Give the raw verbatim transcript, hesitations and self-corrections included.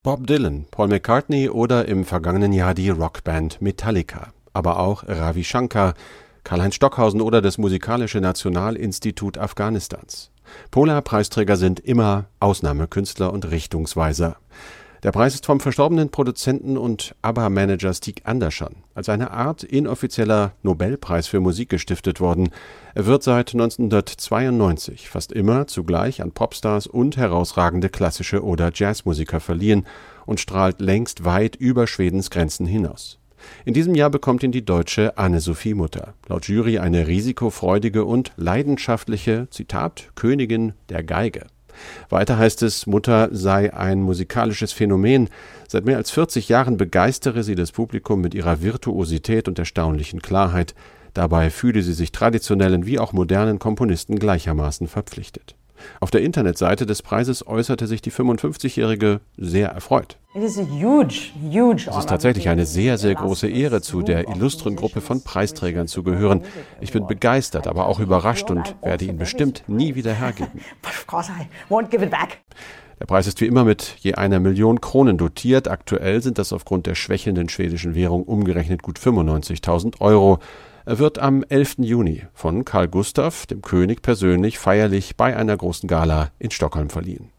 Bob Dylan, Paul McCartney oder im vergangenen Jahr die Rockband Metallica. Aber auch Ravi Shankar, Karl-Heinz Stockhausen oder das Musikalische Nationalinstitut Afghanistans. Polar-Preisträger sind immer Ausnahmekünstler und Richtungsweiser. Der Preis ist vom verstorbenen Produzenten und ABBA-Manager Stig Andersson als eine Art inoffizieller Nobelpreis für Musik gestiftet worden. Er wird seit neunzehnhundertzweiundneunzig fast immer zugleich an Popstars und herausragende klassische oder Jazzmusiker verliehen und strahlt längst weit über Schwedens Grenzen hinaus. In diesem Jahr bekommt ihn die deutsche Anne-Sophie Mutter. Laut Jury eine risikofreudige und leidenschaftliche, Zitat, Königin der Geige. Weiter heißt es, Mutter sei ein musikalisches Phänomen. Seit mehr als vierzig Jahren begeistere sie das Publikum mit ihrer Virtuosität und erstaunlichen Klarheit. Dabei fühle sie sich traditionellen wie auch modernen Komponisten gleichermaßen verpflichtet. Auf der Internetseite des Preises äußerte sich die fünfundfünfzigjährige sehr erfreut. Es ist tatsächlich eine sehr, sehr große Ehre, zu der illustren Gruppe von Preisträgern zu gehören. Ich bin begeistert, aber auch überrascht und werde ihn bestimmt nie wieder hergeben. Der Preis ist wie immer mit je einer Million Kronen dotiert. Aktuell sind das aufgrund der schwächelnden schwedischen Währung umgerechnet gut fünfundneunzigtausend Euro. Er wird am elften Juni von Carl Gustaf, dem König, persönlich feierlich bei einer großen Gala in Stockholm verliehen.